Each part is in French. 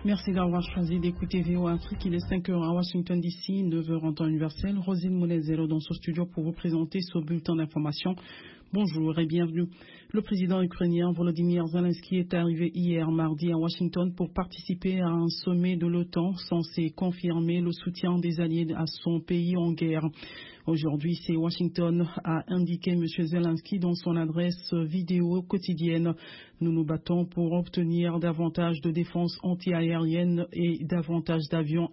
Merci d'avoir choisi d'écouter VOA Afrique. Il est 5 heures à Washington DC, 9 heures en temps universel. Rosine Moulezero dans ce studio pour vous présenter ce bulletin d'information. Bonjour et bienvenue. Le président ukrainien Volodymyr Zelensky est arrivé hier mardi à Washington pour participer à un sommet de l'OTAN censé confirmer le soutien des alliés à son pays en guerre. Aujourd'hui, c'est Washington, a indiqué M. Zelensky dans son adresse vidéo quotidienne. Nous nous battons pour obtenir davantage de défense anti-aérienne et davantage d'avions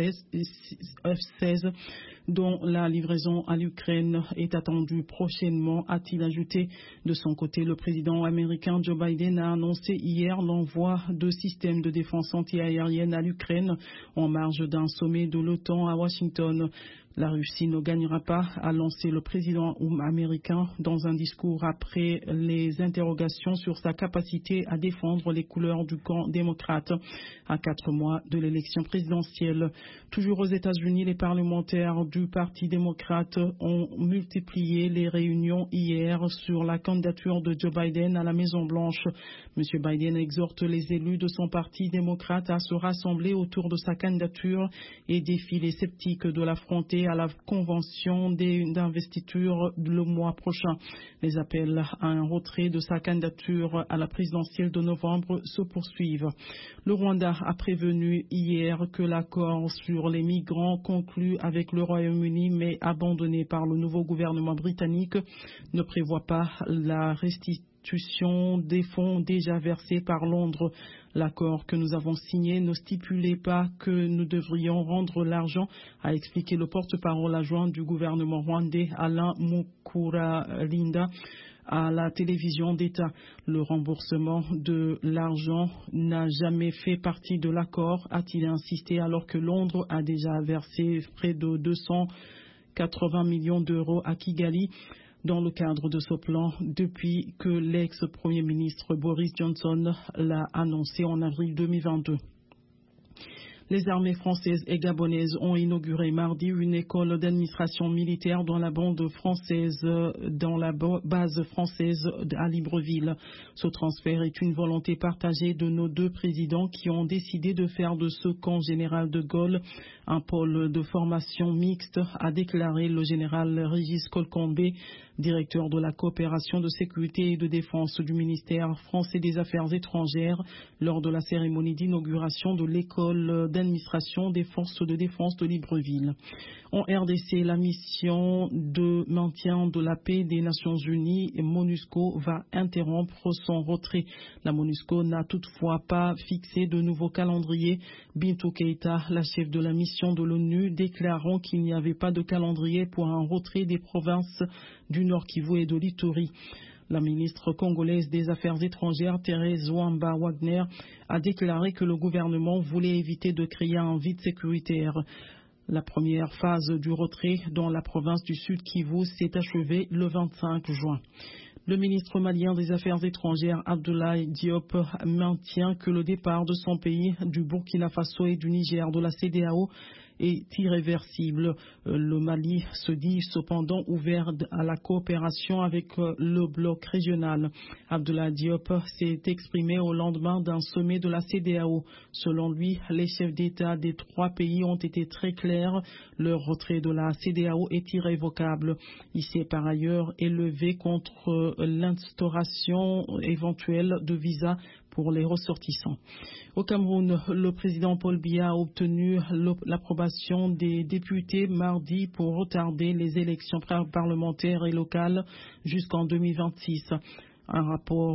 F-16 dont la livraison à l'Ukraine est attendue prochainement, a-t-il ajouté. De son côté, le président américain Joe Biden a annoncé hier l'envoi de systèmes de défense anti-aérienne à l'Ukraine en marge d'un sommet de l'OTAN à Washington. La Russie ne gagnera pas, a lancé le président américain dans un discours après les interrogations sur sa capacité à défendre les couleurs du camp démocrate à 4 mois de l'élection présidentielle. Toujours aux États-Unis, les parlementaires du Parti démocrate ont multiplié les réunions hier sur la candidature de Joe Biden à la Maison-Blanche. M. Biden exhorte les élus de son Parti démocrate à se rassembler autour de sa candidature et défie les sceptiques de l'affronter à la convention d'investiture le mois prochain. Les appels à un retrait de sa candidature à la présidentielle de novembre se poursuivent. Le Rwanda a prévenu hier que l'accord sur les migrants conclu avec le Royaume-Uni mais abandonné par le nouveau gouvernement britannique ne prévoit pas la restitution des fonds déjà versés par Londres. L'accord que nous avons signé ne stipulait pas que nous devrions rendre l'argent, a expliqué le porte-parole adjoint du gouvernement rwandais Alain Mukuralinda à la télévision d'État. Le remboursement de l'argent n'a jamais fait partie de l'accord, a-t-il insisté, alors que Londres a déjà versé près de 280 millions d'euros à Kigali dans le cadre de ce plan depuis que l'ex-premier ministre Boris Johnson l'a annoncé en avril 2022. Les armées françaises et gabonaises ont inauguré mardi une école d'administration militaire dans la base française à Libreville. Ce transfert est une volonté partagée de nos deux présidents qui ont décidé de faire de ce camp général de Gaulle un pôle de formation mixte, a déclaré le général Régis Colcombe, directeur de la coopération de sécurité et de défense du ministère français des Affaires étrangères, lors de la cérémonie d'inauguration de l'école d'administration des forces de défense de Libreville. En RDC, la mission de maintien de la paix des Nations Unies, MONUSCO, va interrompre son retrait. La MONUSCO n'a toutefois pas fixé de nouveau calendrier. Bintou Keïta, la chef de la mission de l'ONU, déclarant qu'il n'y avait pas de calendrier pour un retrait des provinces du Nord Kivu et de l'Ituri. La ministre congolaise des Affaires étrangères, Thérèse Wamba Wagner, a déclaré que le gouvernement voulait éviter de créer un vide sécuritaire. La première phase du retrait dans la province du Sud Kivu s'est achevée le 25 juin. Le ministre malien des Affaires étrangères, Abdoulaye Diop, maintient que le départ de son pays, du Burkina Faso et du Niger de la CEDEAO est irréversible. Le Mali se dit cependant ouvert à la coopération avec le bloc régional. Abdoulaye Diop s'est exprimé au lendemain d'un sommet de la CEDEAO. Selon lui, les chefs d'État des 3 pays ont été très clairs. Leur retrait de la CEDEAO est irrévocable. Il s'est par ailleurs élevé contre l'instauration éventuelle de visas pour les ressortissants. Au Cameroun, le président Paul Biya a obtenu l'approbation des députés mardi pour retarder les élections parlementaires et locales jusqu'en 2026. Un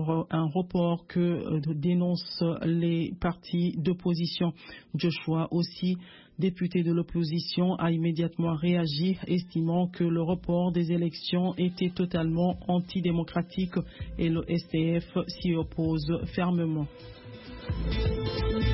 report que dénoncent les partis d'opposition. Joshua aussi, député de l'opposition, a immédiatement réagi, estimant que le report des élections était totalement antidémocratique et le STF s'y oppose fermement.